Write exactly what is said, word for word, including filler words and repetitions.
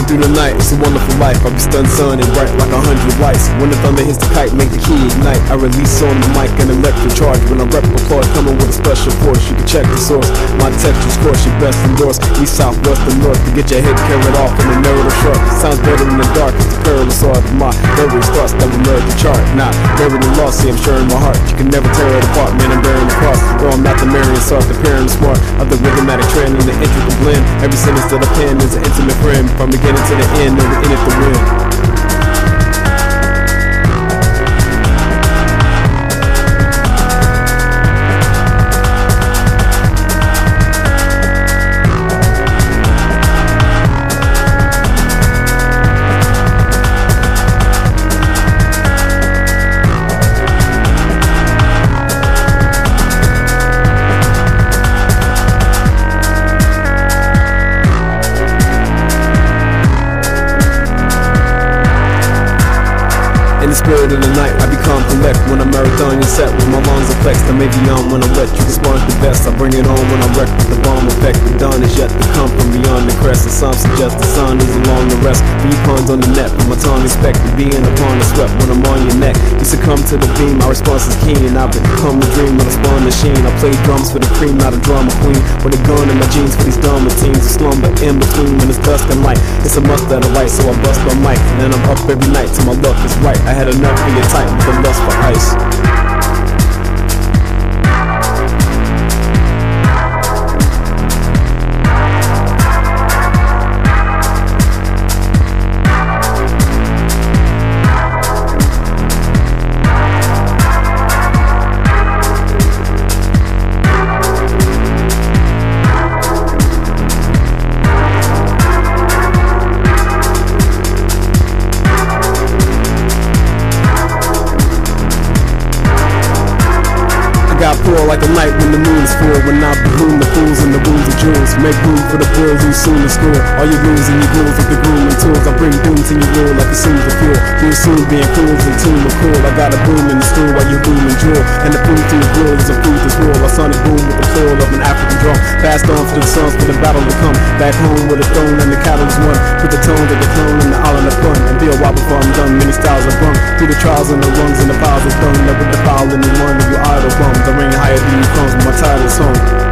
Flying through the night, it's a wonderful life. I be stunned sun and bright like a hundred lights. When the thunder hits the kite, make the key ignite. I release on the mic an electric charge. When I rep applaud, coming with a special force. You can check the source, my detector's course. You best endorse, east, south, west, and north. To get your head carried off in the narrative sharp. Sounds better in the dark, it's the perilous art of my memory starts never merge the chart. Not buried in loss, see I'm sure in my heart. You can never tear it apart, man, I'm bearing the cross. Or I'm not the Marion Sark, the parent smart of the rhythmatic trend and the intricate blend. Every sentence that I pen is an intimate friend. From beginning to the end, never in it to win. In the spirit of the night, I become collect when I'm marathon and set with my lungs are flexed. I may be on when I'm wet, you respond the best. I bring it on when I'm wrecked with the bomb effect. The dawn is yet to come from beyond the crest. And some suggest the sun is along the rest. Be puns on the net, from my tongue expected being upon the sweat when I'm on your neck. You succumb to the beam, my response is keen. And I've become the dream of a spawn machine. I play drums for the cream, not a drama queen. With a gun in my jeans for these dumb teens. A slumber in between when it's dusk and light. It's a must that I write, so I bust my mic. And then I'm up every night till my luck is right. I had enough for your tight with the lust for ice. I pour like a night when the moon is full. When I bloom the fools and the wounds of jewels. Make room for the bulls who soon to school. All your rules and your rules with the groom and tools. I bring doom to your rule like a seems to feel. You assume being cool is a tune of cool. I got a boom in the stool while you boom and drool. And the food to your grill is a food that's rule. I sonic boom with the coil of an African drum. Fast on for the sons for the battle to come. Back home with a throne and the cattle is won. Put the tones of the clone and the island of fun. And be a while before I'm done. Many styles are brung. Through the trials and the lungs and the piles of dung. Never defile anyone of your idle bums. I ring higher than you comes with my title song.